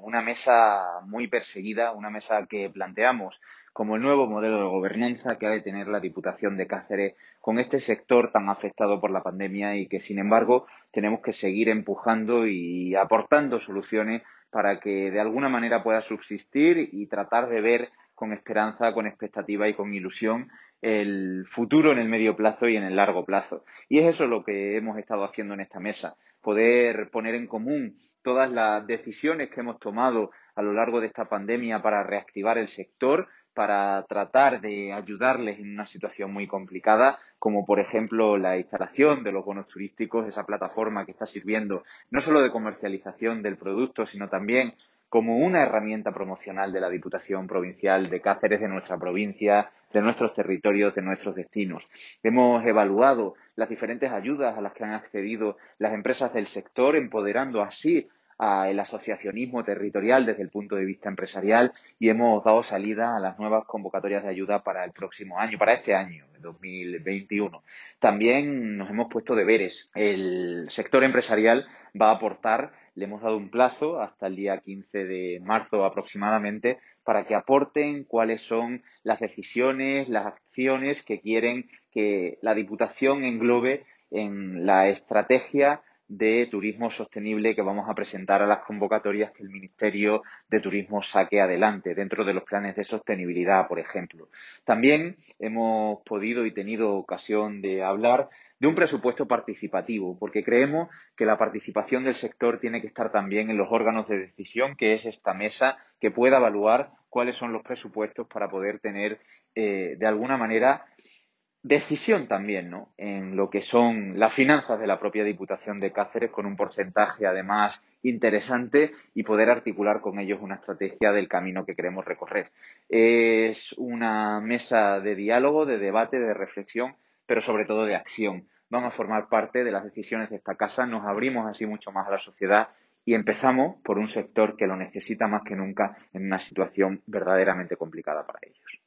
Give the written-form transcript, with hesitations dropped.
una mesa muy perseguida, una mesa que planteamos como el nuevo modelo de gobernanza que ha de tener la Diputación de Cáceres con este sector tan afectado por la pandemia y que, sin embargo, tenemos que seguir empujando y aportando soluciones para que de alguna manera pueda subsistir y tratar de ver con esperanza, con expectativa y con ilusión el futuro en el medio plazo y en el largo plazo. Y es eso lo que hemos estado haciendo en esta mesa, poder poner en común todas las decisiones que hemos tomado a lo largo de esta pandemia para reactivar el sector, para tratar de ayudarles en una situación muy complicada, como por ejemplo la instalación de los bonos turísticos, esa plataforma que está sirviendo no solo de comercialización del producto, sino también como una herramienta promocional de la Diputación Provincial de Cáceres, de nuestra provincia, de nuestros territorios, de nuestros destinos. Hemos evaluado las diferentes ayudas a las que han accedido las empresas del sector, empoderando así al asociacionismo territorial desde el punto de vista empresarial, y hemos dado salida a las nuevas convocatorias de ayuda para el próximo año, para este año, 2021. También nos hemos puesto deberes. El sector empresarial va a aportar, le hemos dado un plazo hasta el día 15 de marzo aproximadamente, para que aporten cuáles son las decisiones, las acciones que quieren que la Diputación englobe en la estrategia de turismo sostenible que vamos a presentar a las convocatorias que el Ministerio de Turismo saque adelante dentro de los planes de sostenibilidad, por ejemplo. También hemos podido y tenido ocasión de hablar de un presupuesto participativo, porque creemos que la participación del sector tiene que estar también en los órganos de decisión, que es esta mesa, que pueda evaluar cuáles son los presupuestos para poder tener, de alguna manera, decisión también, ¿no?, en lo que son las finanzas de la propia Diputación de Cáceres, con un porcentaje además interesante, y poder articular con ellos una estrategia del camino que queremos recorrer. Es una mesa de diálogo, de debate, de reflexión, pero sobre todo de acción. Van a formar parte de las decisiones de esta casa, nos abrimos así mucho más a la sociedad y empezamos por un sector que lo necesita más que nunca en una situación verdaderamente complicada para ellos.